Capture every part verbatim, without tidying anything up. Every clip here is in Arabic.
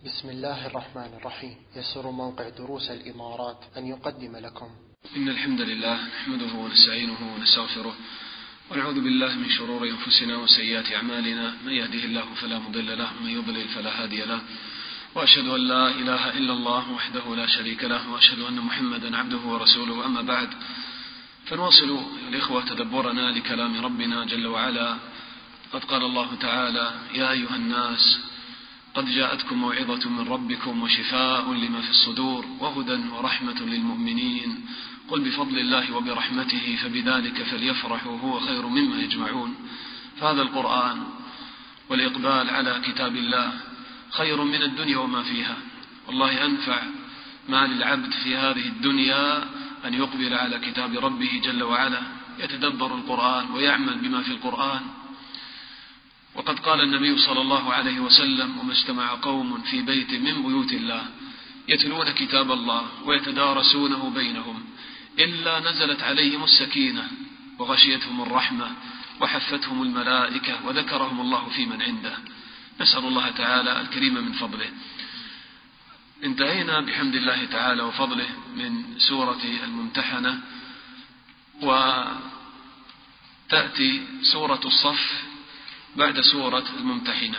بسم الله الرحمن الرحيم. يسر موقع دروس الإمارات أن يقدم لكم إن الحمد لله نحمده ونستعينه ونستغفره ونعوذ بالله من شرور أنفسنا وسيئات أعمالنا، من يهده الله فلا مضل له ومن يضلل فلا هادي له، وأشهد أن لا إله إلا الله وحده لا شريك له، وأشهد أن محمدا عبده ورسوله. أما بعد، فنواصل الإخوة تدبرنا لكلام ربنا جل وعلا. قد قال الله تعالى: يا أيها الناس قد جاءتكم موعظة من ربكم وشفاء لما في الصدور وهدى ورحمة للمؤمنين، قل بفضل الله وبرحمته فبذلك فليفرحوا هو خير مما يجمعون. فهذا القرآن والإقبال على كتاب الله خير من الدنيا وما فيها. والله أنفع ما للعبد في هذه الدنيا أن يقبل على كتاب ربه جل وعلا، يتدبر القرآن ويعمل بما في القرآن. وقد قال النبي صلى الله عليه وسلم: وما اجتمع قوم في بيت من بيوت الله يتلون كتاب الله ويتدارسونه بينهم إلا نزلت عليهم السكينة وغشيتهم الرحمة وحفتهم الملائكة وذكرهم الله في من عنده. نسأل الله تعالى الكريم من فضله. انتهينا بحمد الله تعالى وفضله من سورة الممتحنة، وتأتي سورة الصف بعد سورة الممتحنة.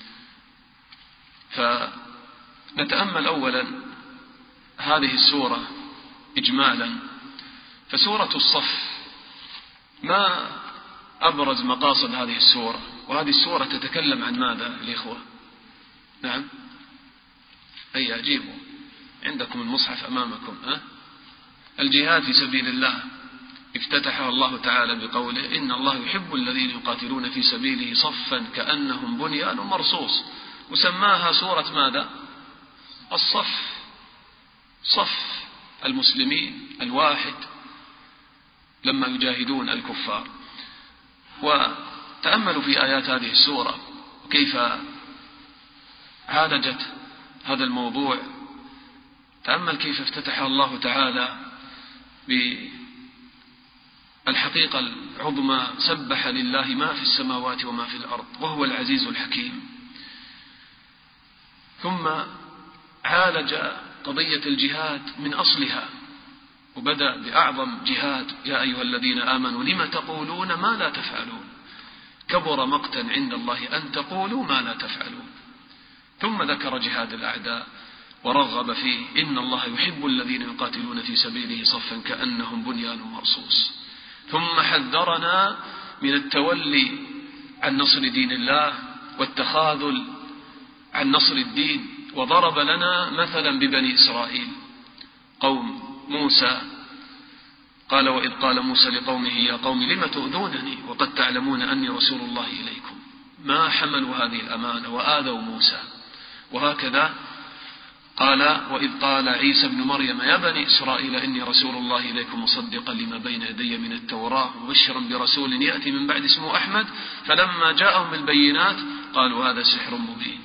فنتأمل أولا هذه السورة إجمالا. فسورة الصف، ما أبرز مقاصد هذه السورة؟ وهذه السورة تتكلم عن ماذا الإخوة؟ نعم، أي أجيبوا، عندكم المصحف أمامكم. أه؟ الجهاد في سبيل الله افتتحها الله تعالى بقوله: إن الله يحب الذين يقاتلون في سبيله صفا كأنهم بنيان مرصوص. وسماها سورة ماذا؟ الصف، صف المسلمين الواحد لما يجاهدون الكفار. وتأملوا في آيات هذه السورة وكيف عالجت هذا الموضوع. تأمل كيف افتتحها الله تعالى بالحقيقة العظمى: سبح لله ما في السماوات وما في الأرض وهو العزيز الحكيم. ثم عالج قضية الجهاد من أصلها، وبدأ بأعظم جهاد: يا أيها الذين آمنوا لم تقولون ما لا تفعلون، كبر مقتا عند الله أن تقولوا ما لا تفعلون. ثم ذكر جهاد الأعداء ورغب فيه: إن الله يحب الذين يقاتلون في سبيله صفا كأنهم بنيان مرصوص. ثم حذرنا من التولي عن نصر دين الله والتخاذل عن نصر الدين، وضرب لنا مثلا ببني إسرائيل قوم موسى. قال: وإذ قال موسى لقومه يا قوم لم تؤذونني وقد تعلمون أني رسول الله إليكم. ما حملوا هذه الأمانة وآذوا موسى. وهكذا قال: وإذ قال عيسى ابن مريم يا بني إسرائيل إني رسول الله إليكم مصدقا لما بين يدي من التوراة مبشرا برسول يأتي من بعد اسمه أحمد. فلما جاءهم البينات قالوا هذا سحر مبين.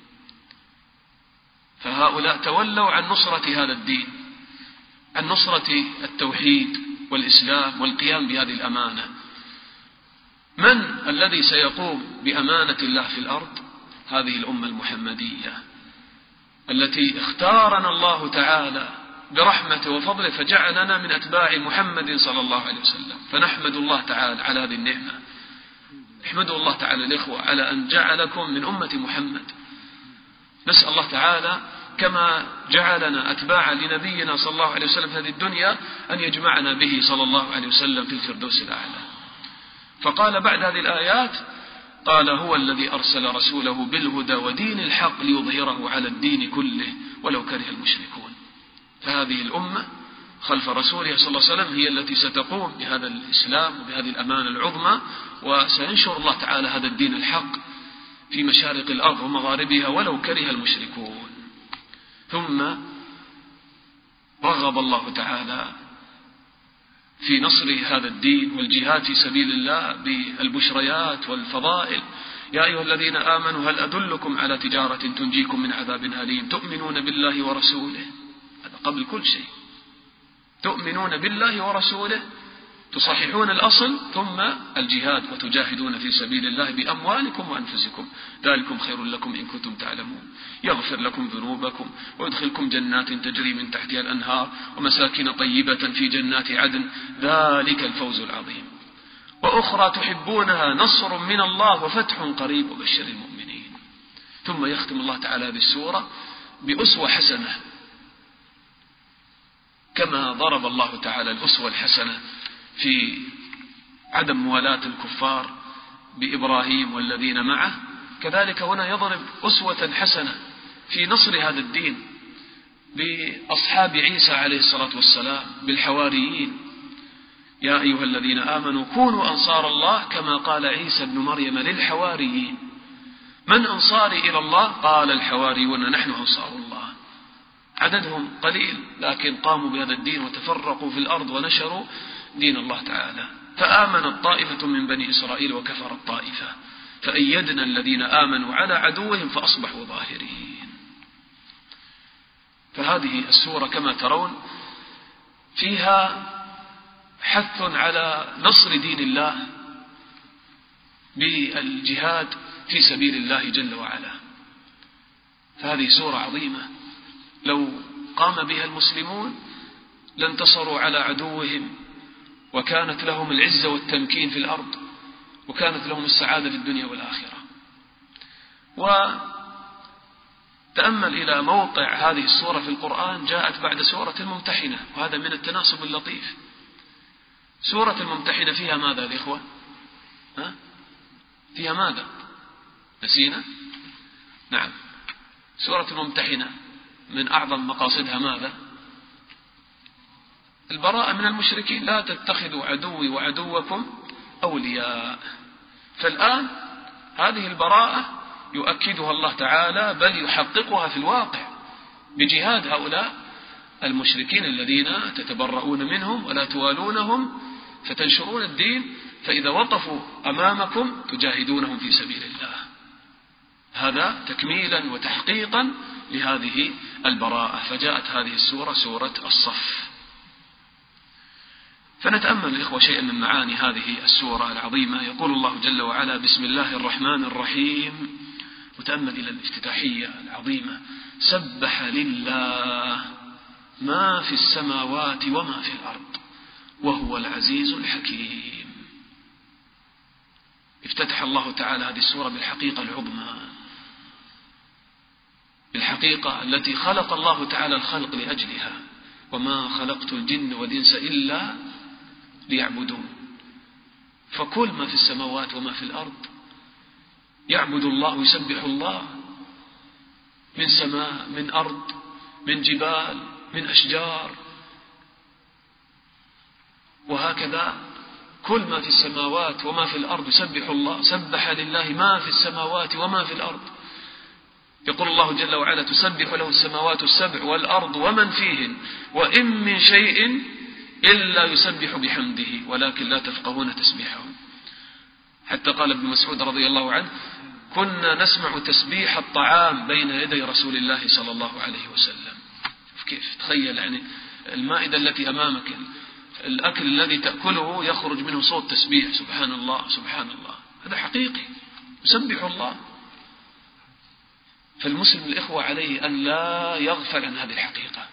فهؤلاء تولوا عن نصرة هذا الدين، عن نصرة التوحيد والإسلام والقيام بهذه الأمانة. من الذي سيقوم بأمانة الله في الأرض؟ هذه الأمة المحمدية التي اختارنا الله تعالى برحمته وفضله فجعلنا من أتباع محمد صلى الله عليه وسلم. فنحمد الله تعالى على هذه النعمة. احمدوا الله تعالى الإخوة على أن جعلكم من أمة محمد. نسأل الله تعالى كما جعلنا أتباعا لنبينا صلى الله عليه وسلم في هذه الدنيا أن يجمعنا به صلى الله عليه وسلم في الفردوس الأعلى. فقال بعد هذه الآيات: قال: هو الذي أرسل رسوله بالهدى ودين الحق ليظهره على الدين كله ولو كره المشركون. فهذه الأمة خلف رسوله صلى الله عليه وسلم هي التي ستقوم بهذا الإسلام وبهذه الأمانة العظمى، وسينشر الله تعالى هذا الدين الحق في مشارق الأرض ومغاربها ولو كره المشركون. ثم رغب الله تعالى في نصر هذا الدين والجهاد في سبيل الله بالبشريات والفضائل: يا أيها الذين آمنوا هل أدلكم على تجارة تنجيكم من عذاب أليم تؤمنون بالله ورسوله. هذا قبل كل شيء. تؤمنون بالله ورسوله تصححون الأصل ثم الجهاد وتجاهدون في سبيل الله بأموالكم وأنفسكم ذلكم خير لكم إن كنتم تعلمون يغفر لكم ذنوبكم ويدخلكم جنات تجري من تحتها الأنهار ومساكن طيبة في جنات عدن ذلك الفوز العظيم وأخرى تحبونها نصر من الله وفتح قريب وبشر المؤمنين. ثم يختم الله تعالى بالسورة بأسوة حسنة كما ضرب الله تعالى الأسوة الحسنة في عدم موالاة الكفار بإبراهيم والذين معه، كذلك هنا يضرب أسوة حسنة في نصر هذا الدين بأصحاب عيسى عليه الصلاة والسلام بالحواريين يا أيها الذين آمنوا كونوا أنصار الله كما قال عيسى ابن مريم للحواريين من أنصاري إلى الله قال الحواريون نحن أنصار الله. عددهم قليل لكن قاموا بهذا الدين وتفرقوا في الأرض ونشروا دين الله تعالى. فآمنت طائفة من بني إسرائيل وكفرت طائفة فأيدنا الذين آمنوا على عدوهم فأصبحوا ظاهرين. فهذه السورة كما ترون فيها حث على نصر دين الله بالجهاد في سبيل الله جل وعلا. فهذه سورة عظيمة لو قام بها المسلمون لانتصروا على عدوهم وكانت لهم العزة والتمكين في الأرض وكانت لهم السعادة في الدنيا والآخرة. وتأمل إلى موقع هذه السورة في القرآن جاءت بعد سورة الممتحنة وهذا من التناسب اللطيف. سورة الممتحنة فيها ماذا الإخوة؟ ها؟ فيها ماذا؟ نسينا؟ نعم سورة الممتحنة من أعظم مقاصدها ماذا؟ البراءة من المشركين لا تتخذوا عدوي وعدوكم أولياء. فالآن هذه البراءة يؤكدها الله تعالى بل يحققها في الواقع بجهاد هؤلاء المشركين الذين تتبرؤون منهم ولا توالونهم فتنشرون الدين فإذا وقفوا أمامكم تجاهدونهم في سبيل الله. هذا تكميلا وتحقيقا لهذه البراءة. فجاءت هذه السورة سورة الصف. فنتأمل الإخوة شيئا من معاني هذه السورة العظيمة. يقول الله جل وعلا بسم الله الرحمن الرحيم وتأمل إلى الافتتاحية العظيمة سبح لله ما في السماوات وما في الأرض وهو العزيز الحكيم. افتتح الله تعالى هذه السورة بالحقيقة العظمى بالحقيقة التي خلق الله تعالى الخلق لأجلها وما خلقت الجن والإنس إلا ليعبدون. فكل ما في السماوات وما في الأرض يعبد الله ويسبح الله من سماء من أرض من جبال من أشجار وهكذا كل ما في السماوات وما في الأرض يسبح الله. سبح لله ما في السماوات وما في الأرض. يقول الله جل وعلا تسبح له السماوات السبع والأرض ومن فيهن وإن من شيء إلا يسبح بحمده ولكن لا تفقهون تسبيحهم. حتى قال ابن مسعود رضي الله عنه كنا نسمع تسبيح الطعام بين يدي رسول الله صلى الله عليه وسلم. كيف تخيل يعني المائدة التي أمامك الأكل الذي تأكله يخرج منه صوت تسبيح سبحان الله سبحان الله. هذا حقيقي يسبح الله. فالمسلم الإخوة عليه أن لا يغفل عن هذه الحقيقة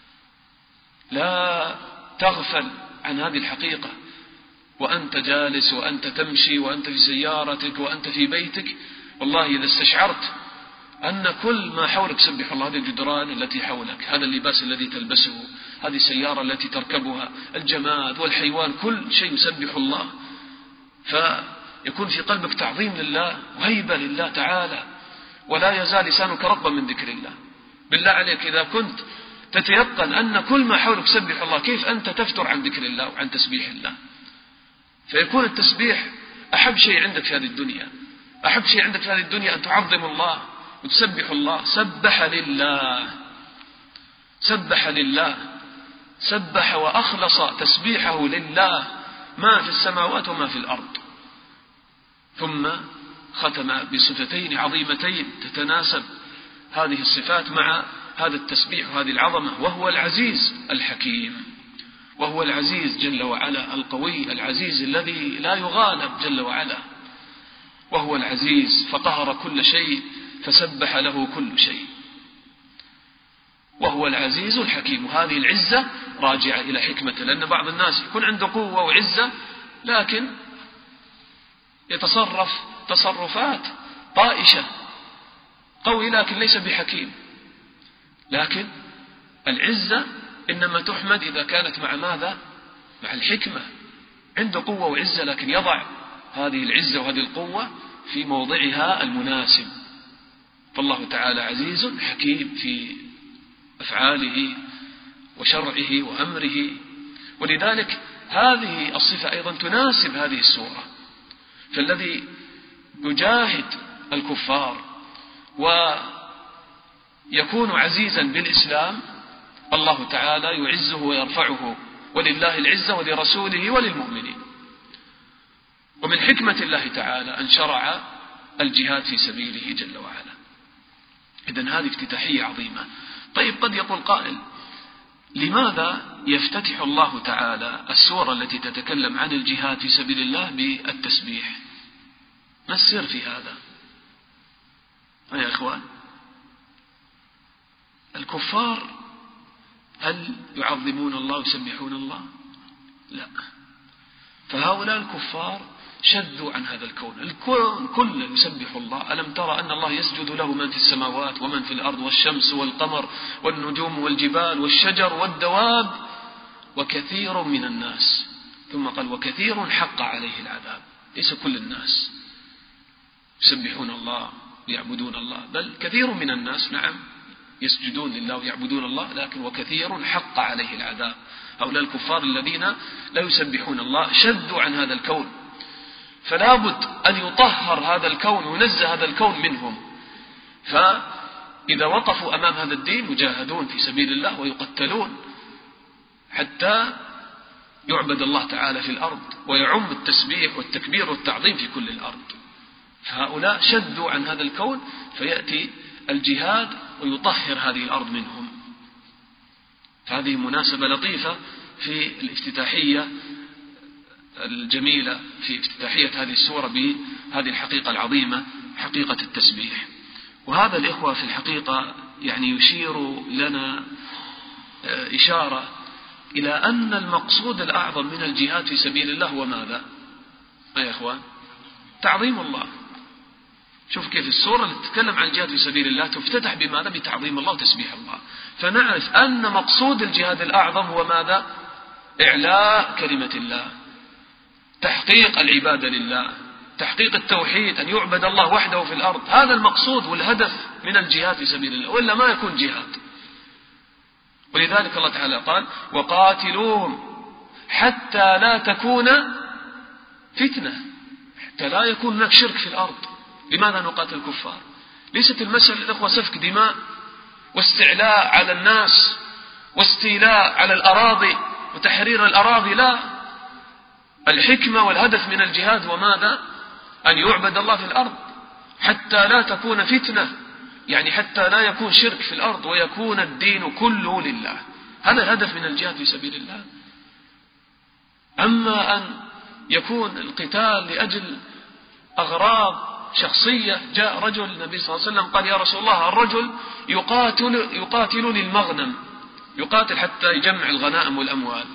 لا تغفل عن هذه الحقيقة وأنت جالس وأنت تمشي وأنت في سيارتك وأنت في بيتك. والله إذا استشعرت أن كل ما حولك سبح الله هذه الجدران التي حولك هذا اللباس الذي تلبسه هذه السيارة التي تركبها الجماد والحيوان كل شيء يسبح الله فيكون في قلبك تعظيم لله وهيبة لله تعالى ولا يزال لسانك رطبا من ذكر الله. بالله عليك إذا كنت تتيقن أن كل ما حولك سبح الله كيف أنت تفتر عن ذكر الله وعن تسبيح الله. فيكون التسبيح أحب شيء عندك في هذه الدنيا. أحب شيء عندك في هذه الدنيا أن تعظم الله وتسبح الله. سبح لله سبح لله سبح وأخلص تسبيحه لله ما في السماوات وما في الأرض. ثم ختم بصفتين عظيمتين تتناسب هذه الصفات مع هذا التسبيح وهذه العظمة وهو العزيز الحكيم. وهو العزيز جل وعلا، القوي العزيز الذي لا يغالب جل وعلا، وهو العزيز فقهر كل شيء فسبح له كل شيء، وهو العزيز الحكيم. هذه العزة راجعة إلى حكمته، لأن بعض الناس يكون عنده قوة وعزة لكن يتصرف تصرفات طائشة، قوي لكن ليس بحكيم. لكن العزة إنما تحمد إذا كانت مع ماذا؟ مع الحكمة. عنده قوة وعزة لكن يضع هذه العزة وهذه القوة في موضعها المناسب. فالله تعالى عزيز حكيم في أفعاله وشرعه وأمره، ولذلك هذه الصفة أيضا تناسب هذه السورة. فالذي يجاهد الكفار ويكون عزيزا بالإسلام الله تعالى يعزه ويرفعه، ولله العزة ولرسوله وللمؤمنين. ومن حكمة الله تعالى أن شرع الجهاد في سبيله جل وعلا. إذن هذه افتتاحية عظيمة. طيب قد يقول قائل: لماذا يفتتح الله تعالى السورة التي تتكلم عن الجهاد في سبيل الله بالتسبيح؟ ما السر في هذا يا إخوان؟ الكفار هل يعظمون الله ويسبحون الله؟ لا. فهؤلاء الكفار شذوا عن هذا الكون. الكون كله يسبح الله. ألم ترى أن الله يسجد له من في السماوات ومن في الأرض والشمس والقمر والنجوم والجبال والشجر والدواب وكثير من الناس. ثم قال: وكثير حق عليه العذاب. ليس كل الناس يسبحون الله ويعبدون الله، بل كثير من الناس نعم يسجدون لله ويعبدون الله، لكن وكثير حق عليه العذاب. هؤلاء الكفار الذين لا يسبحون الله شذوا عن هذا الكون، فلا بد أن يطهر هذا الكون وينزه هذا الكون منهم. فإذا وقفوا أمام هذا الدين يجاهدون في سبيل الله ويقتلون حتى يعبد الله تعالى في الأرض، ويعم التسبيح والتكبير والتعظيم في كل الأرض. فهؤلاء شذوا عن هذا الكون، فيأتي الجهاد ويطهر هذه الأرض منهم. فهذه مناسبة لطيفة في الافتتاحية الجميلة، في افتتاحية هذه السورة بهذه الحقيقة العظيمة، حقيقة التسبيح. وهذا الإخوة في الحقيقة يعني يشير لنا إشارة إلى أن المقصود الأعظم من الجهاد في سبيل الله هو ماذا؟ يا إخوان، تعظيم الله. شوف كيف السورة اللي تتكلم عن الجهاد في سبيل الله تفتتح بماذا؟ بتعظيم الله وتسبيح الله. فنعرف أن مقصود الجهاد الأعظم هو ماذا؟ إعلاء كلمة الله، تحقيق العبادة لله، تحقيق التوحيد، أن يعبد الله وحده في الأرض. هذا المقصود والهدف من الجهاد في سبيل الله، وإلا ما يكون جهاد. ولذلك الله تعالى قال: وقاتلوهم حتى لا تكون فتنة، حتى لا يكون هناك شرك في الأرض. لماذا نقاتل الكفار؟ ليست المسألة الأخوة سفك دماء واستعلاء على الناس واستيلاء على الأراضي وتحرير الأراضي، لا. الحكمة والهدف من الجهاد هو ماذا؟ أن يعبد الله في الأرض حتى لا تكون فتنة، يعني حتى لا يكون شرك في الأرض ويكون الدين كله لله. هذا الهدف من الجهاد في سبيل الله. أما أن يكون القتال لأجل أغراض شخصية، جاء رجل النبي صلى الله عليه وسلم قال: يا رسول الله، الرجل يقاتل يقاتل للمغنم، يقاتل حتى يجمع الغنائم والأموال.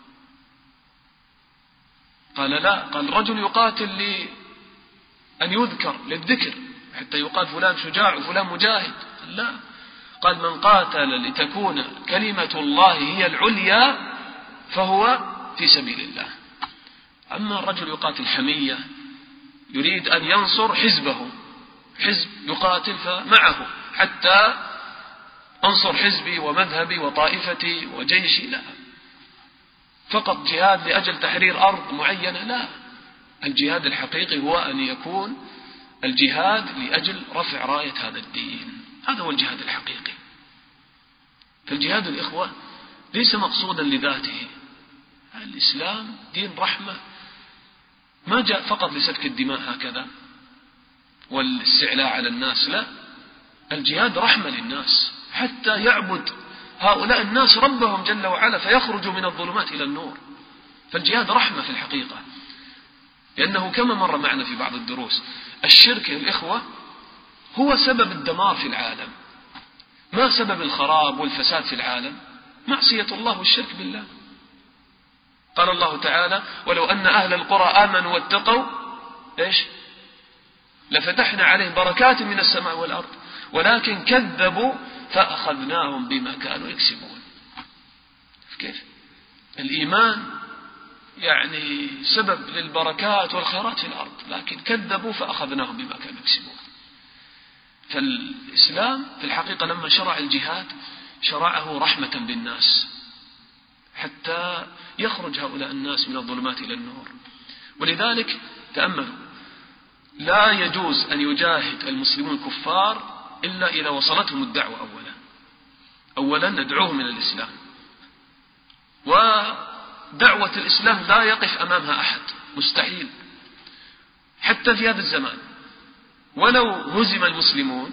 قال: لا. قال: الرجل يقاتل لأن يذكر، للذكر، حتى يقال فلان شجاع وفلان مجاهد. لا. قال: من قاتل لتكون كلمة الله هي العليا فهو في سبيل الله. أما الرجل يقاتل حمية، يريد أن ينصر حزبه، حزب يقاتل فمعه حتى أنصر حزبي ومذهبي وطائفتي وجيشي، لا. فقط جهاد لأجل تحرير أرض معينة، لا. الجهاد الحقيقي هو أن يكون الجهاد لأجل رفع راية هذا الدين. هذا هو الجهاد الحقيقي. فالجهاد الإخوة ليس مقصودا لذاته. الإسلام دين رحمة، ما جاء فقط لسفك الدماء هكذا والاستعلاء على الناس، لا. الجهاد رحمة للناس حتى يعبد هؤلاء الناس ربهم جل وعلا فيخرجوا من الظلمات إلى النور. فالجهاد رحمة في الحقيقة، لأنه كما مر معنا في بعض الدروس الشرك يا الإخوة هو سبب الدمار في العالم. ما سبب الخراب والفساد في العالم؟ معصية الله والشرك بالله. قال الله تعالى: ولو أن أهل القرى آمنوا واتقوا إيش لفتحنا عليهم بركات من السماء والأرض ولكن كذبوا فأخذناهم بما كانوا يكسبون. كيف الإيمان يعني سبب للبركات والخيرات في الأرض، لكن كذبوا فأخذناهم بما كانوا يكسبون. فالإسلام في الحقيقة لما شرع الجهاد شرعه رحمة بالناس حتى يخرج هؤلاء الناس من الظلمات إلى النور. ولذلك تأملوا، لا يجوز أن يجاهد المسلمون الكفار إلا إذا وصلتهم الدعوة. أولا أولا ندعوهم إلى الإسلام، ودعوة الإسلام لا يقف أمامها أحد، مستحيل حتى في هذا الزمان. ولو هزم المسلمون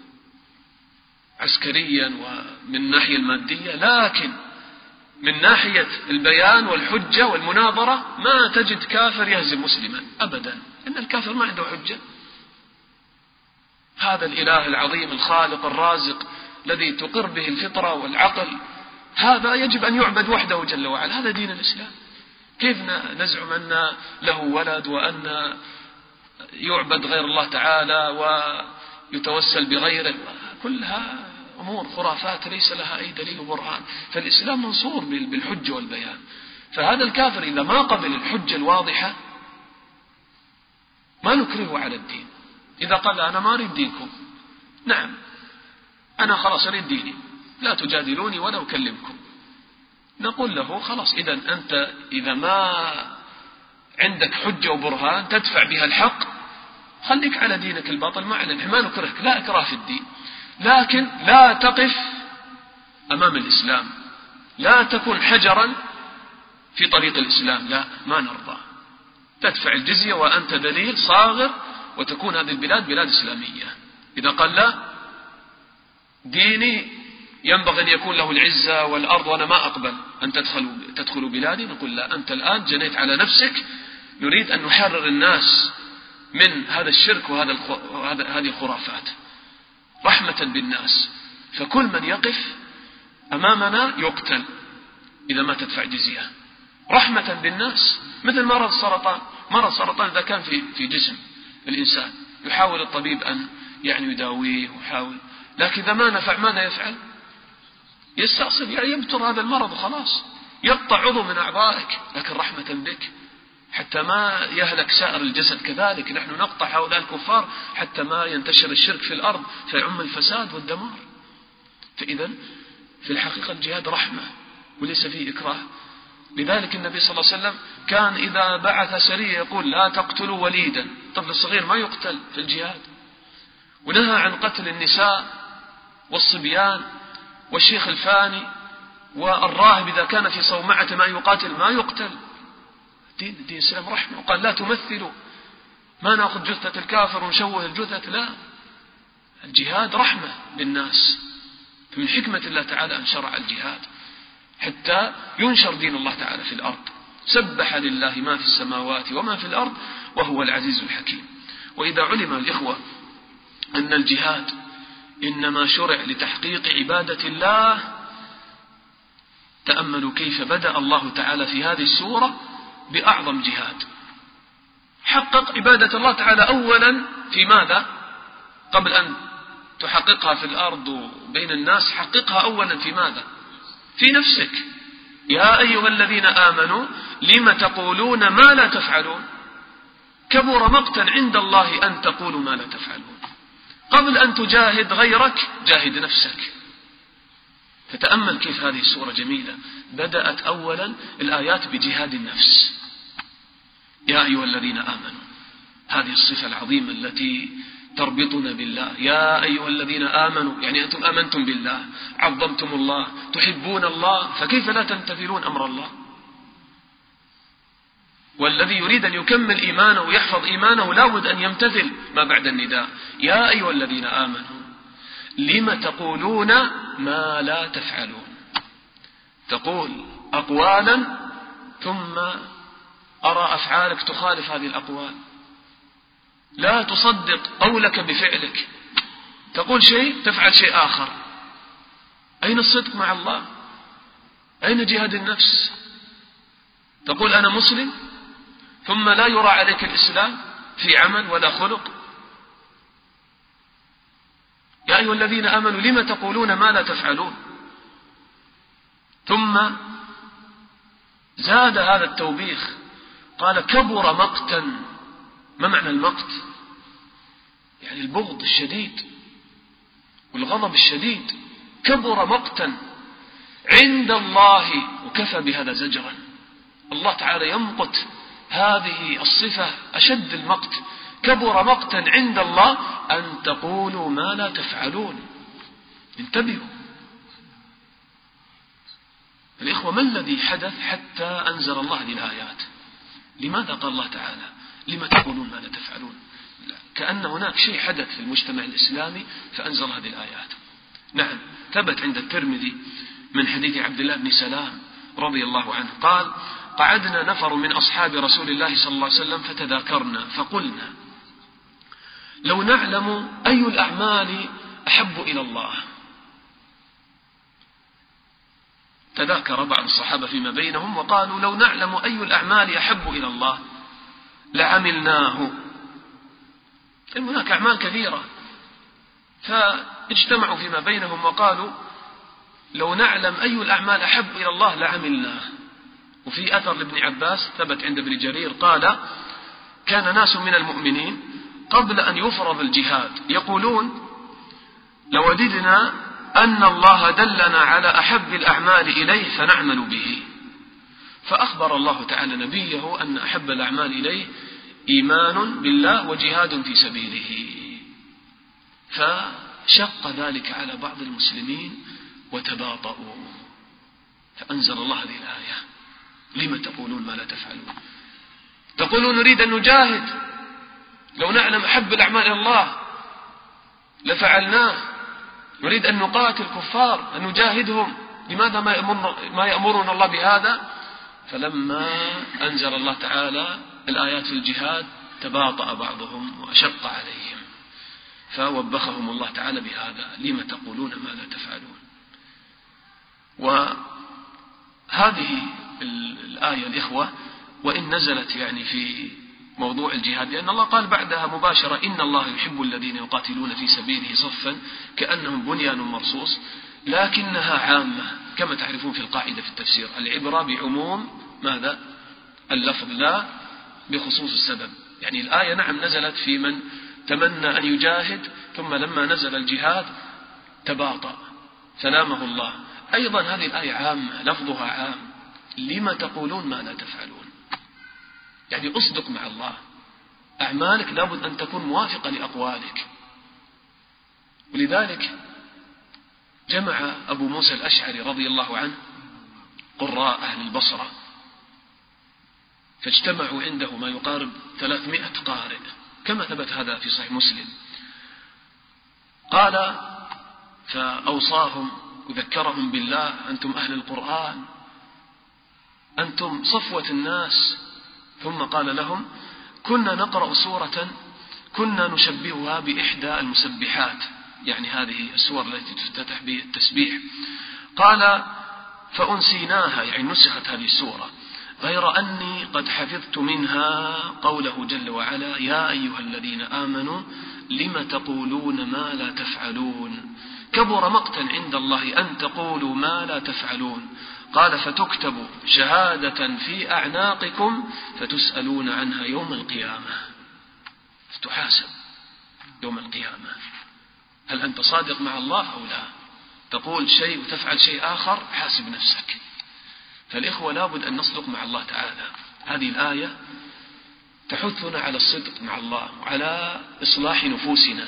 عسكريا ومن الناحية المادية، لكن من ناحية البيان والحجة والمناظرة ما تجد كافر يهزم مسلما أبدا، إن الكافر ما عنده حجة. هذا الإله العظيم الخالق الرازق الذي تقر به الفطرة والعقل، هذا يجب أن يعبد وحده جل وعلا. هذا دين الإسلام. كيف نزعم أن له ولد وأن يعبد غير الله تعالى ويتوسل بغيره؟ كلها أمور خرافات ليس لها أي دليل وبرهان. فالإسلام منصور بالحجة والبيان. فهذا الكافر إذا ما قبل الحجة الواضحة ما نكرهه على الدين. إذا قال أنا ما أريد دينكم، نعم أنا خلاص أريد ديني، لا تجادلوني ولا أكلمكم، نقول له خلاص إذا أنت إذا ما عندك حجة وبرهان تدفع بها الحق خليك على دينك الباطل، ما علينا، ما نكرهك، لا إكراه في الدين. لكن لا تقف أمام الإسلام، لا تكون حجرا في طريق الإسلام، لا، ما نرضى. تدفع الجزية وأنت دليل صاغر وتكون هذه البلاد بلاد إسلامية. إذا قال لا ديني ينبغي أن يكون له العزة والأرض وأنا ما أقبل أن تدخلوا تدخلوا بلادي، نقول لا، أنت الآن جنيت على نفسك. نريد أن نحرر الناس من هذا الشرك وهذا وهذا هذه الخرافات رحمة بالناس. فكل من يقف أمامنا يقتل إذا ما تدفع جزية، رحمة بالناس. مثل مرض السرطان، مرض السرطان إذا كان في في جسم الإنسان يحاول الطبيب أن يعني يداويه ويحاول، لكن إذا ما نفع ماذا يفعل؟ يستأصل، يعني يبتر هذا المرض وخلاص، يقطع عضو من أعضائك، لكن رحمة بك حتى ما يهلك سائر الجسد. كذلك نحن نقطع هؤلاء الكفار حتى ما ينتشر الشرك في الأرض فيعم الفساد والدمار. فإذا في الحقيقة الجهاد رحمة وليس فيه إكراه. لذلك النبي صلى الله عليه وسلم كان إذا بعث سرية يقول لا تقتلوا وليدا، الطفل الصغير ما يقتل في الجهاد. ونهى عن قتل النساء والصبيان والشيخ الفاني والراهب إذا كان في صومعة ما يقاتل ما يقتل. دين دين الإسلام رحمة. وقال لا تمثلوا، ما نأخذ جثة الكافر ونشوه الجثة، لا، الجهاد رحمة بالناس. فمن حكمة الله تعالى أن شرع الجهاد حتى ينشر دين الله تعالى في الأرض. سبح لله ما في السماوات وما في الأرض وهو العزيز الحكيم. وإذا علم الإخوة أن الجهاد إنما شرع لتحقيق عبادة الله، تأملوا كيف بدأ الله تعالى في هذه السورة بأعظم جهاد. حقق عبادة الله تعالى أولا في ماذا؟ قبل أن تحققها في الأرض وبين الناس، حققها أولا في ماذا؟ في نفسك. يا أيها الذين آمنوا لم تقولون ما لا تفعلون كبر مقتا عند الله أن تقولوا ما لا تفعلون. قبل أن تجاهد غيرك جاهد نفسك. فتأمل كيف هذه السورة جميلة، بدأت أولا الآيات بجهاد النفس. يا أيها الذين آمنوا، هذه الصفة العظيمة التي تربطنا بالله. يا أيها الذين آمنوا يعني أنتم آمنتم بالله، عظمتم الله، تحبون الله، فكيف لا تمتثلون أمر الله؟ والذي يريد أن يكمل إيمانه ويحفظ إيمانه لا بد أن يمتثل ما بعد النداء. يا أيها الذين آمنوا لم تقولون ما لا تفعلون. تقول أقوالا ثم أرى أفعالك تخالف هذه الأقوال، لا تصدق قولك بفعلك، تقول شيء تفعل شيء آخر. أين الصدق مع الله؟ أين جهاد النفس؟ تقول أنا مسلم ثم لا يرى عليك الإسلام في عمل ولا خلق. يا أيها الذين آمنوا لم تقولون ما لا تفعلون. ثم زاد هذا التوبيخ قال كبر مقتا. ما معنى المقت؟ يعني البغض الشديد والغضب الشديد. كبر مقتا عند الله، وكفى بهذا زجرا. الله تعالى يمقت هذه الصفة أشد المقت. كبر مقتا عند الله أن تقولوا ما لا تفعلون. انتبهوا الإخوة، ما الذي حدث حتى أنزل الله هذه الآيات؟ لماذا قال الله تعالى لما تقولون ما لا تفعلون؟ كأن هناك شيء حدث في المجتمع الإسلامي فأنزل هذه الآيات. نعم، ثبت عند الترمذي من حديث عبد الله بن سلام رضي الله عنه قال قعدنا نفر من أصحاب رسول الله صلى الله عليه وسلم فتذاكرنا فقلنا لو نعلم أي الأعمال أحب إلى الله. تذاكر بعض الصحابة فيما بينهم وقالوا لو نعلم أي الأعمال أحب إلى الله لعملناه. هناك أعمال كثيرة، فاجتمعوا فيما بينهم وقالوا لو نعلم أي الأعمال أحب إلى الله لعملناه. وفي أثر لابن عباس ثبت عند ابن جرير قال كان ناس من المؤمنين قبل أن يفرض الجهاد يقولون لوددنا أن الله دلنا على أحب الأعمال إليه فنعمل به. فأخبر الله تعالى نبيه أن أحب الأعمال إليه إيمان بالله وجهاد في سبيله. فشق ذلك على بعض المسلمين وتباطؤوا، فأنزل الله هذه الآية لم تقولون ما لا تفعلون. تقولون نريد أن نجاهد، لو نعلم أحب الأعمال إلى الله لفعلناه، نريد أن نقاتل الكفار أن نجاهدهم، لماذا ما يأمرنا, ما يأمرنا الله بهذا؟ فلما أنزل الله تعالى الآيات في الجهاد تباطأ بعضهم وأشق عليهم، فوبخهم الله تعالى بهذا لم تقولون ما لا تفعلون. وهذه الآية الإخوة وإن نزلت يعني في موضوع الجهاد، لأن الله قال بعدها مباشرة إن الله يحب الذين يقاتلون في سبيله صفا كأنهم بنيان مرصوص، لكنها عامة كما تعرفون في القاعدة في التفسير العبرة بعموم ماذا؟ اللفظ لا بخصوص السبب. يعني الآية نعم نزلت في من تمنى أن يجاهد ثم لما نزل الجهاد تباطأ سلامه الله. أيضا هذه الآية عامة لفظها عام لما تقولون ما لا تفعلون. يعني أصدق مع الله، أعمالك لابد أن تكون موافقة لأقوالك. ولذلك جمع أبو موسى الأشعري رضي الله عنه قراء أهل البصرة فاجتمعوا عنده ما يقارب ثلاثمائة قارئ كما ثبت هذا في صحيح مسلم. قال فأوصاهم وذكرهم بالله أنتم أهل القرآن، أنتم صفوة الناس. ثم قال لهم كنا نقرأ سورة كنا نشبهها بإحدى المسبحات، يعني هذه السور التي تفتتح بالتسبيح. قال فأنسيناها، يعني نسخت هذه السورة، غير أني قد حفظت منها قوله جل وعلا يا أيها الذين آمنوا لم تقولون ما لا تفعلون كبر مقتا عند الله أن تقولوا ما لا تفعلون. قال فتكتب شهادة في أعناقكم فتسألون عنها يوم القيامة، فتحاسب يوم القيامة هل أنت صادق مع الله أو لا؟ تقول شيء وتفعل شيء آخر، حاسب نفسك. فالإخوة لابد أن نصدق مع الله تعالى. هذه الآية تحثنا على الصدق مع الله وعلى إصلاح نفوسنا.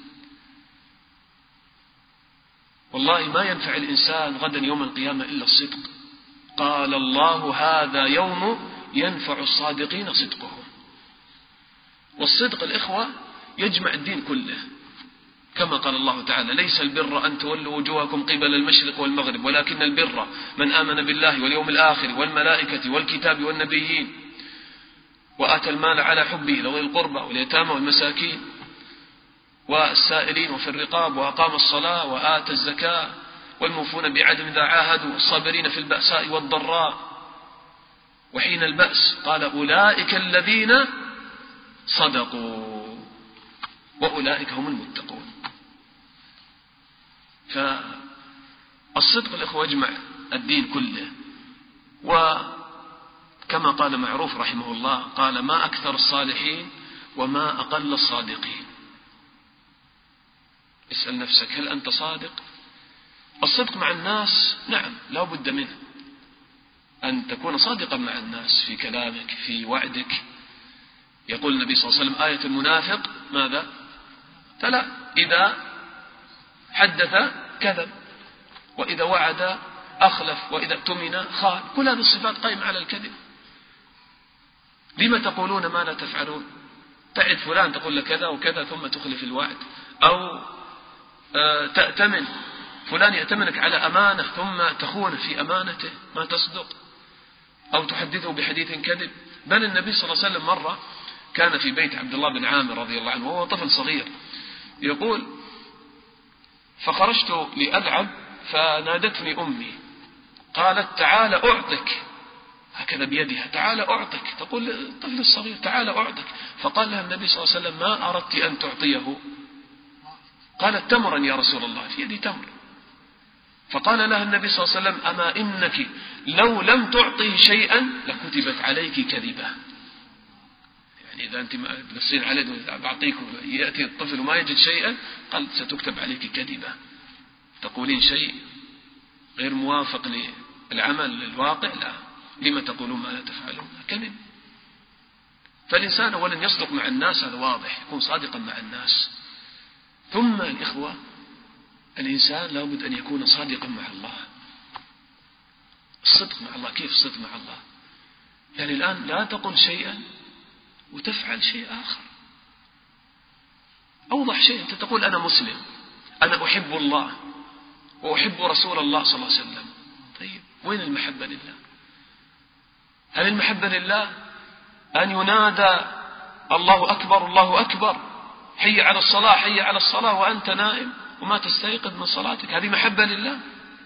والله ما ينفع الإنسان غدا يوم القيامة إلا الصدق. قال الله هذا يوم ينفع الصادقين صدقهم. والصدق الإخوة يجمع الدين كله، كما قال الله تعالى: ليس البر أن تولوا وجوهكم قبل المشرق والمغرب ولكن البر من آمن بالله واليوم الآخر والملائكة والكتاب والنبيين وآتى المال على حبه ذوي القربى واليتامى والمساكين والسائلين وفي الرقاب وأقام الصلاة وآتى الزكاة والموفون بعهدهم إذا عاهدوا والصابرين في البأساء والضراء وحين البأس. قال: أولئك الذين صدقوا وأولئك هم المتقون. فالصدق الإخوة يجمع الدين كله. وكما قال معروف رحمه الله قال: ما أكثر الصالحين وما أقل الصادقين. اسأل نفسك: هل أنت صادق؟ الصدق مع الناس نعم لا بد منه، أن تكون صادقا مع الناس في كلامك في وعدك. يقول النبي صلى الله عليه وسلم: آية المنافق ماذا؟ ثلاث: إذا حدث كذب، وإذا وعد أخلف، وإذا اؤتمن خان. كل هذه الصفات قائمة على الكذب. لما تقولون ما لا تفعلون؟ تعد فلان تقول له كذا وكذا ثم تخلف الوعد، أو آه تأتمن فلان يأتمنك على أمانة ثم تخون في أمانته ما تصدق، أو تحدثه بحديث كذب. بل النبي صلى الله عليه وسلم مرة كان في بيت عبد الله بن عامر رضي الله عنه وهو طفل صغير، يقول: فخرجت لألعب فنادتني أمي قالت: تعال أعطك، هكذا بيدها، تعال أعطك. تقول الطفل الصغير: تعال أعطك. فقال لها النبي صلى الله عليه وسلم: ما أردت أن تعطيه؟ قالت: تمرا يا رسول الله، في يدي تمر. فقال لها النبي صلى الله عليه وسلم: أما إنك لو لم تعطيه شيئا لكتبت عليك كذبة. يعني إذا أنت بتصين عليه بعطيك يأتي الطفل وما يجد شيئا، قال: ستكتب عليك كذبة، تقولين شيء غير موافق للعمل للواقع. لا، لما تقولون ما لا تفعلون؟ كذب. فالإنسان أولا يصدق مع الناس، هذا واضح، يكون صادقا مع الناس. ثم الإخوة الإنسان لابد أن يكون صادقا مع الله. الصدق مع الله، كيف الصدق مع الله؟ يعني الآن لا تقل شيئا وتفعل شيء آخر. أوضح شيء، أنت تقول أنا مسلم، أنا أحب الله وأحب رسول الله صلى الله عليه وسلم. طيب وين المحبة لله؟ هل المحبة لله أن ينادى الله أكبر الله أكبر، حي على الصلاة حي على الصلاة، وأنت نائم وما تستيقظ من صلاتك؟ هذه محبة لله؟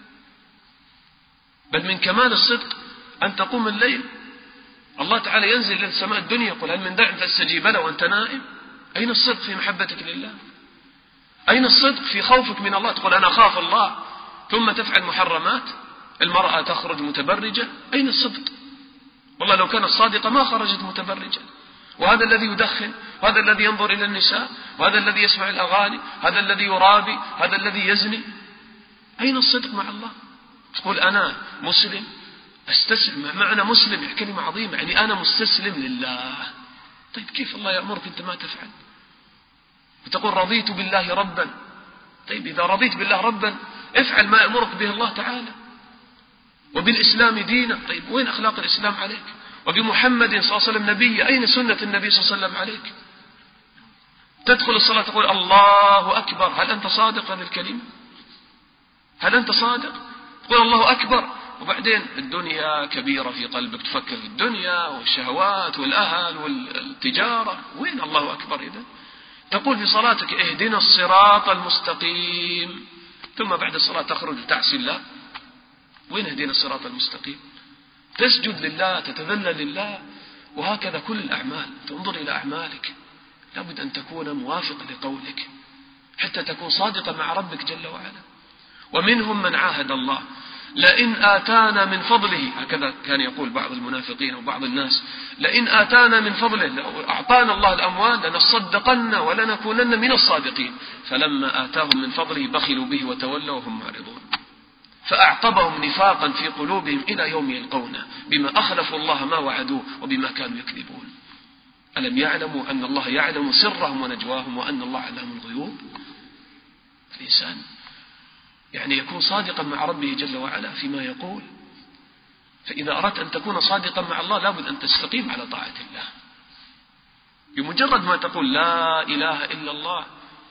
بل من كمال الصدق أن تقوم الليل. الله تعالى ينزل إلى السماء الدنيا يقول: هل من داع فاستجيب له وأنت نائم؟ أين الصدق في محبتك لله؟ أين الصدق في خوفك من الله؟ تقول أنا أخاف الله ثم تفعل محرمات. المرأة تخرج متبرجة، أين الصدق؟ والله لو كانت صادقة ما خرجت متبرجة. وهذا الذي يدخن، وهذا الذي ينظر إلى النساء، وهذا الذي يسمع الأغاني، هذا الذي يرابي، هذا الذي يزني. أين الصدق مع الله؟ تقول أنا مسلم أستسلم. معنى مسلم كلمة عظيمة، يعني أنا مستسلم لله. طيب كيف الله يأمرك أنت ما تفعل؟ وتقول رضيت بالله ربا. طيب إذا رضيت بالله ربا افعل ما يأمرك به الله تعالى، وبالإسلام دينا. طيب وين أخلاق الإسلام عليك؟ وبمحمد صلى الله عليه وسلم نبي، أين سنة النبي صلى الله عليه وسلم عليك؟ تدخل الصلاة تقول الله أكبر، هل أنت صادق هذه الكلمة؟ هل أنت صادق؟ تقول الله أكبر وبعدين الدنيا كبيرة في قلبك، تفكر في الدنيا والشهوات والأهل والتجارة. وين الله أكبر إذا؟ تقول في صلاتك اهدنا الصراط المستقيم، ثم بعد الصلاة تخرج تعصي الله. وين اهدنا الصراط المستقيم؟ تسجد لله، تتذلل لله. وهكذا كل الأعمال، تنظر إلى أعمالك لابد أن تكون موافقة لقولك حتى تكون صادقا مع ربك جل وعلا. ومنهم من عاهد الله لئن آتانا من فضله، هكذا كان يقول بعض المنافقين وبعض الناس، لئن آتانا من فضله، لو أعطانا الله الأموال لنصدقن ولنكونن من الصادقين، فلما آتاهم من فضله بخلوا به وتولوا وهم معرضون، فأعقبهم نفاقا في قلوبهم إلى يوم يلقونه بما أخلفوا الله ما وعدوه وبما كانوا يكذبون. ألم يعلموا أن الله يعلم سرهم ونجواهم وأن الله علام الغيوب؟ الإنسان يعني يكون صادقا مع ربه جل وعلا فيما يقول. فإذا أردت أن تكون صادقا مع الله لابد أن تستقيم على طاعة الله. بمجرد ما تقول لا إله إلا الله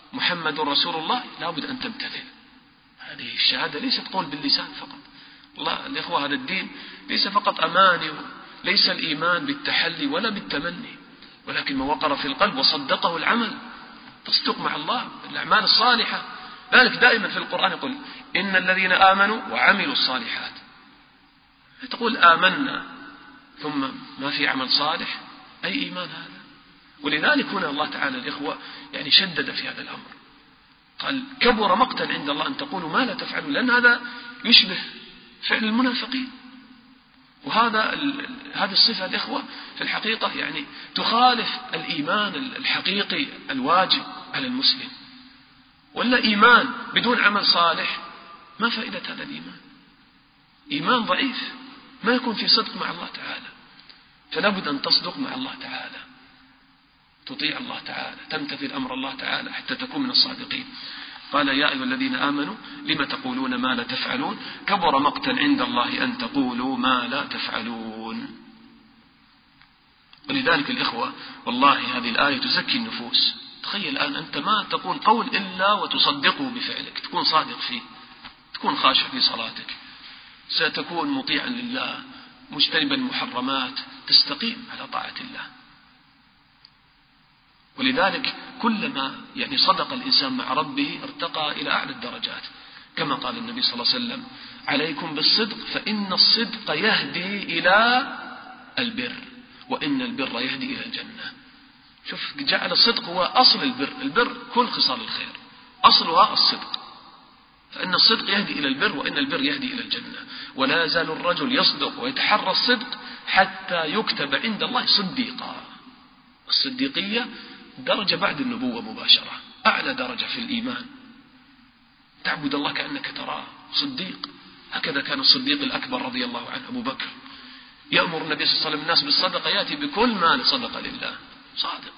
محمد رسول الله لابد أن تمتثل. هذه الشهادة ليست قول باللسان فقط. الله الإخوة، هذا الدين ليس فقط أماني، ليس الإيمان بالتحلي ولا بالتمني، ولكن ما وقر في القلب وصدقه العمل. تصدق مع الله الأعمال الصالحة. ذلك دائما في القرآن يقول إن الذين آمنوا وعملوا الصالحات. تقول آمنا ثم ما في عمل صالح، أي إيمان هذا؟ ولذلك هنا الله تعالى الإخوة يعني شدد في هذا الأمر، قال كبر مقتا عند الله أن تقولوا ما لا تفعلون، لأن هذا يشبه فعل المنافقين. وهذا هذه الصفة الإخوة في الحقيقة يعني تخالف الإيمان الحقيقي الواجب على المسلم. ولا إيمان بدون عمل صالح ما فائدة هذا الإيمان؟ إيمان ضعيف، ما يكون في صدق مع الله تعالى. فلا بد أن تصدق مع الله تعالى، تطيع الله تعالى، تمتثل أمر الله تعالى حتى تكون من الصادقين. قال يا أيها الذين آمنوا لم تقولون ما لا تفعلون كبر مقتا عند الله أن تقولوا ما لا تفعلون. ولذلك الإخوة والله هذه الآية تزكي النفوس. تخيل الآن أنت ما تقول قول إلا وتصدقه بفعلك، تكون صادق فيه، تكون خاشع في صلاتك، ستكون مطيعا لله، مجتنبا المحرمات، تستقيم على طاعة الله. ولذلك كلما يعني صدق الإنسان مع ربه ارتقى إلى أعلى الدرجات، كما قال النبي صلى الله عليه وسلم عليكم بالصدق فإن الصدق يهدي إلى البر وإن البر يهدي إلى الجنة. شوف، جعل الصدق هو أصل البر. البر كل خصال الخير أصلها الصدق، فإن الصدق يهدي إلى البر وإن البر يهدي إلى الجنة. ولا يزال الرجل يصدق ويتحرى الصدق حتى يكتب عند الله صديقا. الصديقية درجة بعد النبوة مباشرة، أعلى درجة في الإيمان، تعبد الله كأنك تراه. صديق، هكذا كان الصديق الأكبر رضي الله عنه أبو بكر، يأمر النبي صلى الله عليه وسلم الناس بالصدقة، يأتي بكل مال صدقة لله، صادق.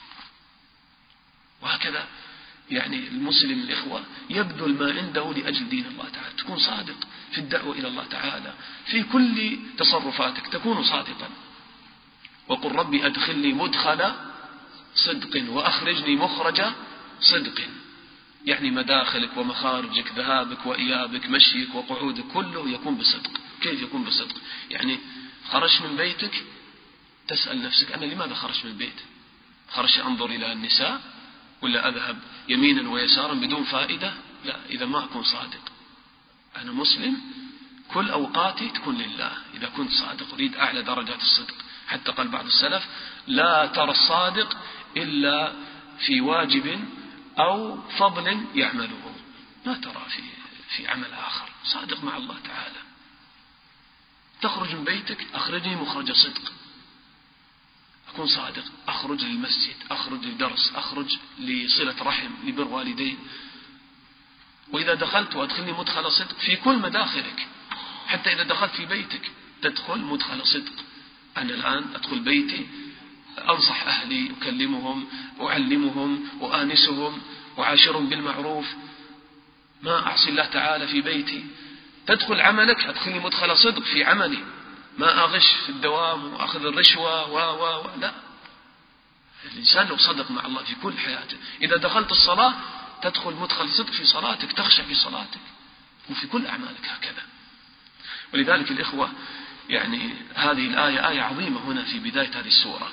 وهكذا يعني المسلم الإخوة يبذل ما عنده لأجل دين الله تعالى، تكون صادق في الدعوة إلى الله تعالى، في كل تصرفاتك تكون صادقا. وقل ربي أدخلني مدخل صدق وأخرجني مخرج صدق، يعني مداخلك ومخارجك، ذهابك وإيابك، مشيك وقعودك، كله يكون بصدق. كيف يكون بصدق؟ يعني خرجت من بيتك تسأل نفسك أنا لماذا خرجت من البيت؟ خرجت أنظر إلى النساء ولا أذهب يمينا ويسارا بدون فائدة؟ لا، إذا ما أكون صادق. أنا مسلم كل أوقاتي تكون لله إذا كنت صادق. أريد أعلى درجات الصدق. حتى قال بعض السلف لا ترى الصادق إلا في واجب أو فضل يعمله، ما ترى في في عمل آخر. صادق مع الله تعالى. تخرج من بيتك أخرجني مخرج صدق، أكون صادق، أخرج للمسجد، أخرج لدرس، أخرج لصلة رحم، لبر والدين. وإذا دخلت وأدخلني مدخل صدق في كل مداخلك، حتى إذا دخلت في بيتك تدخل مدخل صدق. أنا الآن أدخل بيتي أنصح أهلي، أكلمهم، أعلمهم، وآنسهم، وعاشرهم بالمعروف، ما أعصي الله تعالى في بيتي. تدخل عملك أدخلني مدخل صدق في عملي، ما أغش في الدوام وأخذ الرشوة و و و لا. الإنسان لو صدق مع الله في كل حياته، إذا دخلت الصلاة تدخل مدخل صدق في صلاتك، تخشع في صلاتك، وفي كل أعمالك هكذا. ولذلك الإخوة يعني هذه الآية آية عظيمة هنا في بداية هذه السورة.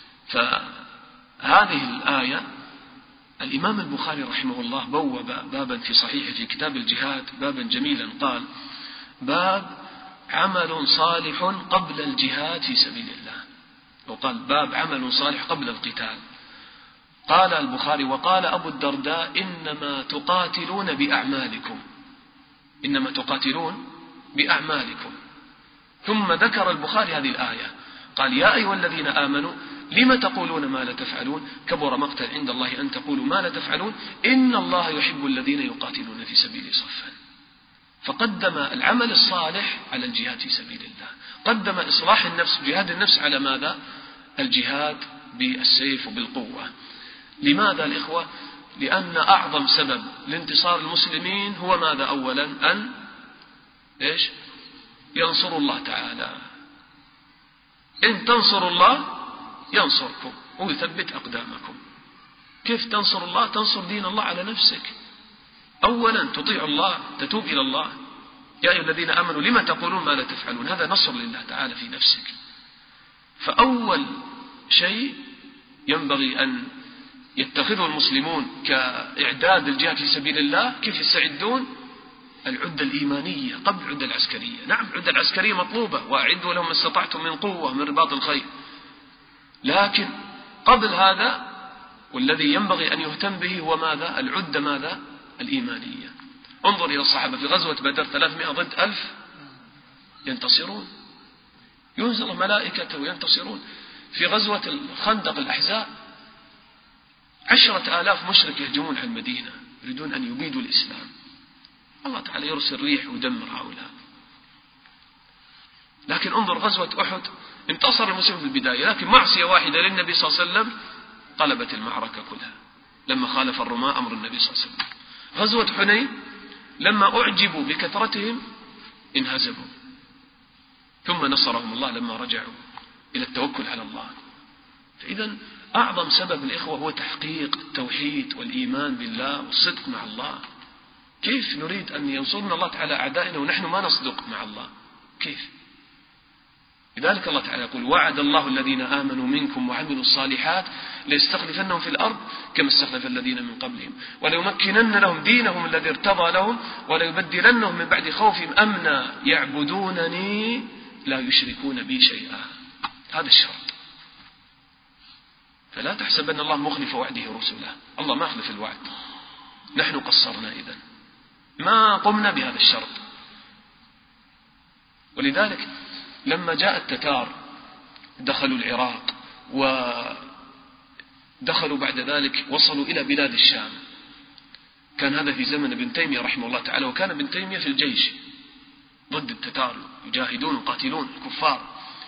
فهذه الآية الإمام البخاري رحمه الله بوب بابا في صحيحه في كتاب الجهاد، بابا جميلا، قال باب عمل صالح قبل الجهاد في سبيل الله، وقال باب عمل صالح قبل القتال. قال البخاري وقال أبو الدرداء إنما تقاتلون بأعمالكم، إنما تقاتلون بأعمالكم. ثم ذكر البخاري هذه الآية قال يا أيها الذين آمنوا لم تقولون ما لا تفعلون كبر مقتا عند الله أن تقولوا ما لا تفعلون إن الله يحب الذين يقاتلون في سبيله صفا. فقدم العمل الصالح على الجهاد في سبيل الله، قدم إصلاح النفس، جهاد النفس، على ماذا؟ الجهاد بالسيف وبالقوة. لماذا الإخوة؟ لأن أعظم سبب لانتصار المسلمين هو ماذا؟ أولا أن إيش؟ ينصروا الله تعالى. إن تنصروا الله ينصركم ويثبت أقدامكم. كيف تنصر الله؟ تنصر دين الله على نفسك. أولا تطيع الله، تتوب إلى الله. يا أيها الذين آمنوا لما تقولون ما لا تفعلون، هذا نصر لله تعالى في نفسك. فأول شيء ينبغي أن يتخذه المسلمون كإعداد الجهاد في سبيل الله، كيف يستعدون؟ العدة الإيمانية قبل العدة العسكرية. نعم العدة العسكرية مطلوبة، وأعدوا لهم ما استطعتم من قوة من رباط الخيل، لكن قبل هذا والذي ينبغي أن يهتم به هو ماذا؟ العدة ماذا؟ الإيمانية. انظر إلى الصحابة في غزوة بدر ثلاثمائة ضد ألف ينتصرون، ينزل ملائكته وينتصرون. في غزوة الخندق الأحزاب عشرة آلاف مشرك يهجمون على المدينة يريدون أن يبيدوا الإسلام، الله تعالى يرسل ريح ودمر هؤلاء. لكن انظر غزوة أحد انتصر المسلمين في البداية، لكن معصية واحدة للنبي صلى الله عليه وسلم قلبت المعركة كلها لما خالف الرماة أمر النبي صلى الله عليه وسلم. غزوة حنين لما أعجبوا بكثرتهم انهزموا، ثم نصرهم الله لما رجعوا إلى التوكل على الله. فإذا أعظم سبب الإخوة هو تحقيق التوحيد والإيمان بالله والصدق مع الله. كيف نريد أن ينصرنا الله تعالى أعدائنا ونحن ما نصدق مع الله؟ كيف؟ لذلك الله تعالى يقول وعد الله الذين آمنوا منكم وعملوا الصالحات ليستخلفنهم في الأرض كما استخلف الذين من قبلهم وليمكنن لهم دينهم الذي ارتضى لهم وليبدلنهم من بعد خوفهم أمنا يعبدونني لا يشركون بي شيئا. هذا الشرط. فلا تحسبن الله مخلف وعده رسله، الله ما أخلف الوعد، نحن قصرنا إذن ما قمنا بهذا الشرط. ولذلك لما جاء التتار دخلوا العراق ودخلوا بعد ذلك وصلوا إلى بلاد الشام، كان هذا في زمن ابن تيمية رحمه الله تعالى، وكان ابن تيمية في الجيش ضد التتار يجاهدون وقاتلون الكفار.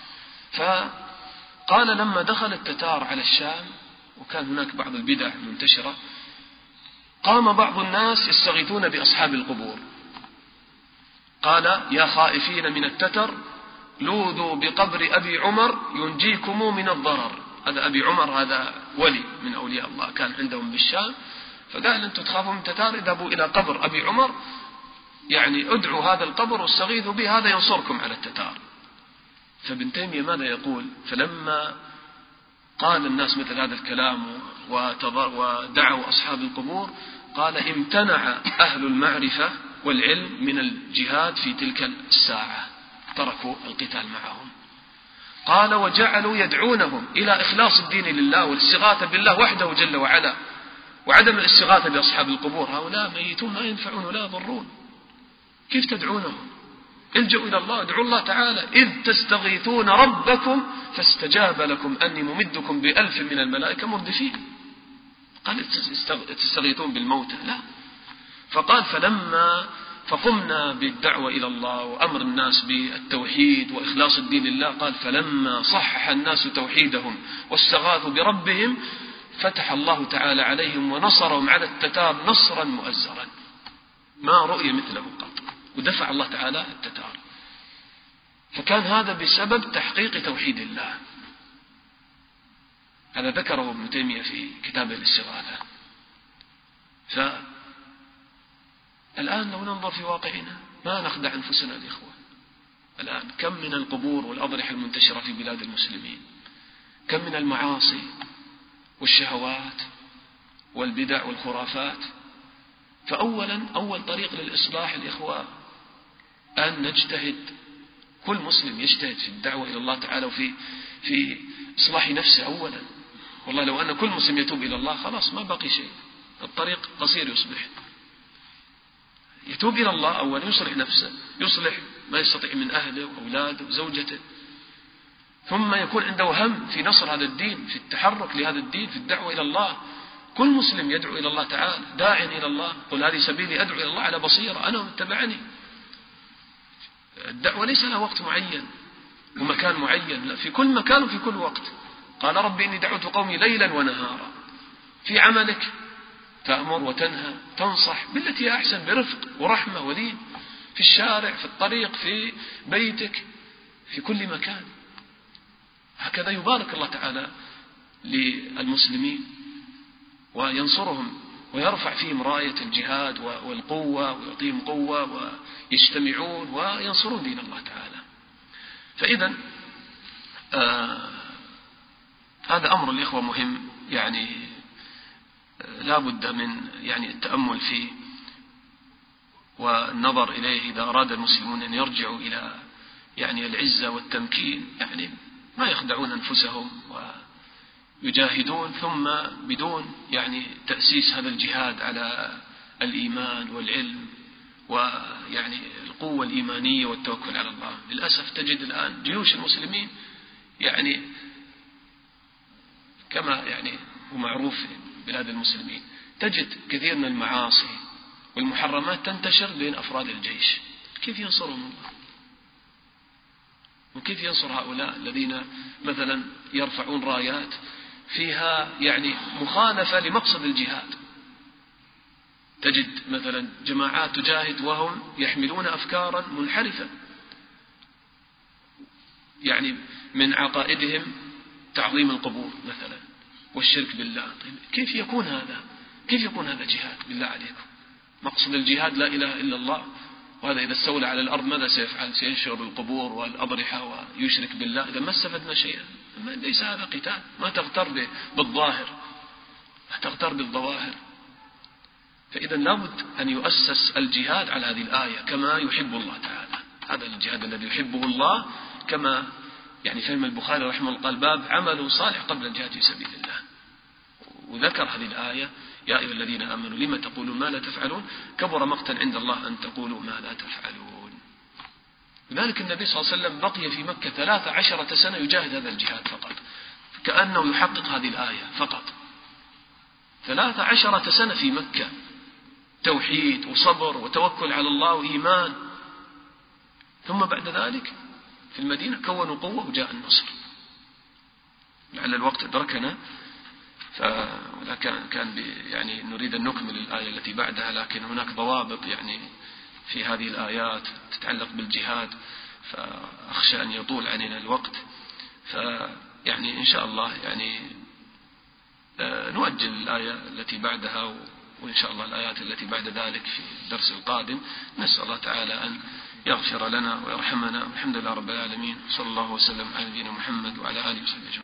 فقال لما دخل التتار على الشام وكان هناك بعض البدع منتشرة، قام بعض الناس يستغيثون بأصحاب القبور، قال يا خائفين من التتر لوذوا بقبر أبي عمر ينجيكم من الضرر. هذا أبي عمر هذا ولي من أولياء الله كان عندهم بالشام، فقال أنتم تخافوا من التتار اذهبوا إلى قبر أبي عمر، يعني ادعوا هذا القبر واستغيثوا به هذا ينصركم على التتار. فابن تيمية ماذا يقول؟ فلما قال الناس مثل هذا الكلام ودعوا أصحاب القبور قال امتنع أهل المعرفة والعلم من الجهاد في تلك الساعة، تركوا القتال معهم. قال وجعلوا يدعونهم إلى إخلاص الدين لله والاستغاثة بالله وحده جل وعلا وعدم الاستغاثة بأصحاب القبور. هؤلاء ميتون ما ينفعون ولا يضرون، كيف تدعونهم؟ الجأوا إلى الله، ادعوا الله تعالى إذ تستغيثون ربكم فاستجاب لكم أني ممدكم بألف من الملائكة مردفين. قال تستغيثون بالموتى؟ لا. فقال فلما فقمنا بالدعوة إلى الله وأمر الناس بالتوحيد وإخلاص الدين لله، قال فلما صحح الناس توحيدهم واستغاثوا بربهم فتح الله تعالى عليهم ونصرهم على التتار نصرا مؤزرا ما رؤي مثله قط، ودفع الله تعالى التتار. فكان هذا بسبب تحقيق توحيد الله. هذا ذكره ابن تيمية في كتابه الاستغاثة. فالآن لو ننظر في واقعنا ما نخدع أنفسنا الإخوة، الآن كم من القبور والأضرحة المنتشرة في بلاد المسلمين، كم من المعاصي والشهوات والبدع والخرافات. فأولا أول طريق للإصلاح الإخوة أن نجتهد، كل مسلم يجتهد في الدعوة إلى الله تعالى وفي في إصلاح نفسه أولا. والله لو أن كل مسلم يتوب إلى الله خلاص ما بقي شيء، الطريق قصير يصبح. يتوب إلى الله أولا، يصلح نفسه، يصلح ما يستطيع من أهله وأولاده وزوجته، ثم يكون عنده هم في نصر هذا الدين، في التحرك لهذا الدين، في الدعوة إلى الله. كل مسلم يدعو إلى الله تعالى، داع إلى الله، قل هذه سبيلي أدعو إلى الله على بصيرة أنا ومن اتبعني. الدعوة ليس لها وقت معين ومكان معين، لا، في كل مكان وفي كل وقت. قال ربي إني دعوت قومي ليلا ونهارا. في عملك تأمر وتنهى، تنصح بالتي هي أحسن برفق ورحمة ولين، في الشارع، في الطريق، في بيتك، في كل مكان. هكذا يبارك الله تعالى للمسلمين. وينصرهم ويرفع فيهم راية الجهاد والقوة ويعطيهم قوة ويجتمعون وينصرون دين الله تعالى. فإذا آه هذا أمر الإخوة مهم، يعني آه لا بد من يعني التأمل فيه والنظر إليه إذا أراد المسلمون أن يرجعوا إلى يعني العزة والتمكين، يعني ما يخدعون أنفسهم ويجاهدون ثم بدون يعني تأسيس هذا الجهاد على الإيمان والعلم ويعني القوة الإيمانية والتوكل على الله. للأسف تجد الآن جيوش المسلمين يعني كما يعني ومعروف في بلاد المسلمين تجد كثير من المعاصي والمحرمات تنتشر بين أفراد الجيش. كيف ينصرهم الله؟ وكيف ينصر هؤلاء الذين مثلا يرفعون رايات فيها يعني مخالفة لمقصد الجهاد؟ تجد مثلا جماعات تجاهد وهم يحملون أفكارا منحرفة، يعني من عقائدهم تعظيم القبور مثلا والشرك بالله. طيب كيف يكون هذا؟ كيف يكون هذا جهاد بالله عليكم؟ مقصد الجهاد لا إله إلا الله، وهذا إذا استولى على الأرض ماذا سيفعل؟ سينشر القبور والأضرحة ويشرك بالله. إذا ما استفدنا شيئا. ليس هذا قتال، ما تغتر بالظاهر، ما تغتر بالظواهر. فإذا لابد أن يؤسس الجهاد على هذه الآية كما يحب الله تعالى. هذا الجهاد الذي يحبه الله، كما يعني فهم البخاري رحمه الله قال باب عمل صالح قبل الجهاد في سبيل الله، وذكر هذه الآية يا أيها الذين آمنوا لما تقولون ما لا تفعلون كبر مقتا عند الله أن تقولوا ما لا تفعلون. لذلك النبي صلى الله عليه وسلم بقي في مكة ثلاث عشرة سنة يجاهد هذا الجهاد فقط، كأنه يحقق هذه الآية فقط. ثلاث عشرة سنة في مكة، توحيد وصبر وتوكل على الله وإيمان. ثم بعد ذلك في المدينة كونوا قوة وجاء النصر. لعل الوقت أدركنا، فكان كان يعني نريد أن نكمل الآية التي بعدها، لكن هناك ضوابط يعني في هذه الآيات تتعلق بالجهاد، فأخشى أن يطول علينا الوقت. فيعني إن شاء الله يعني نؤجل الآية التي بعدها، وإن شاء الله الآيات التي بعد ذلك في الدرس القادم. نسأل الله تعالى أن يغفر لنا ويرحمنا. الحمد لله رب العالمين، صلى الله وسلم على نبينا محمد وعلى آله وصحبه أجمعين.